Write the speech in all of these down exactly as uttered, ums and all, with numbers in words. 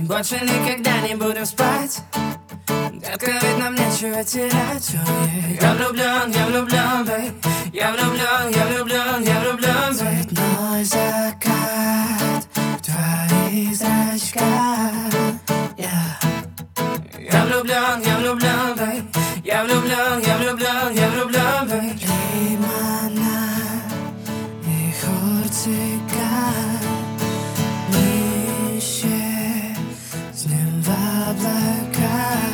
больше никогда не будем спать. Детка, ведь нам нечего терять. Я влюблен, я влюблен, бэй. Я влюблен, я влюблен, я влюблен, бэй. Цветной закат в твоих зрачках. Yeah. Я влюблен, я влюблен, бэй. Я влюблен, я влюблен, я влюблен, бэй. Лимонад и хуртика. Мы исчезнем в облаках.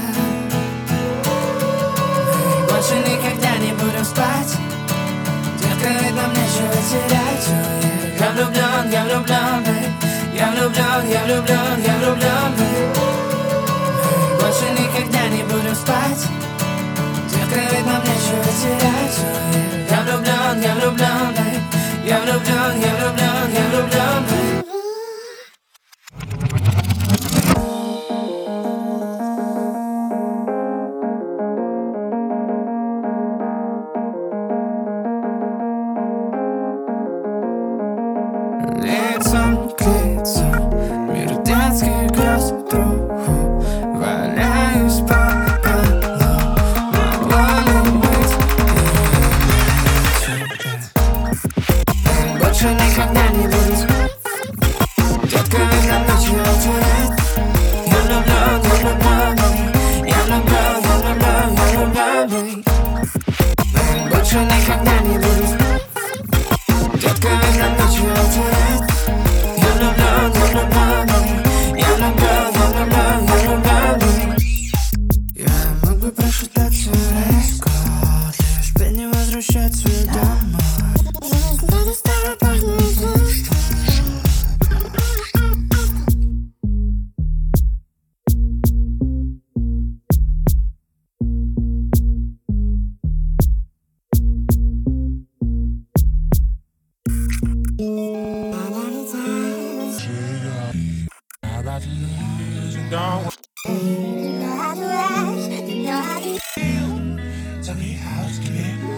Мы больше никогда не будем спать. Детка, ведь нам нечего терять. Я влюблен, я влюблен, бэй. Я влюблен, я влюблен, я влюблен, бэй. Мы больше никогда не будем спать. Детка, ведь нам нечего терять. Я влюблен, я влюблен, бэй. Я влюблен, я влюблен, я влюблен, бэй. Лицом к лицу, мир детских грез вдруг. Валяюсь по полу, могло ли быть иначе? Больше никогда не буду спать. Детка, ведь нам нечего терять. Я влюблен, я влюблен, я влюблен, я влюблен, я влюблен, бэй. Больше никогда не буду спать. Детка, ведь нам нечего терять. Я влюблен, я влюблен, я влюблен, я влюблен, я влюблен, бэй. Я мог бы просчитаться весь год, лишь бы не возвращаться домой. Жизнь стала пахнуть лучше. Tell me how to get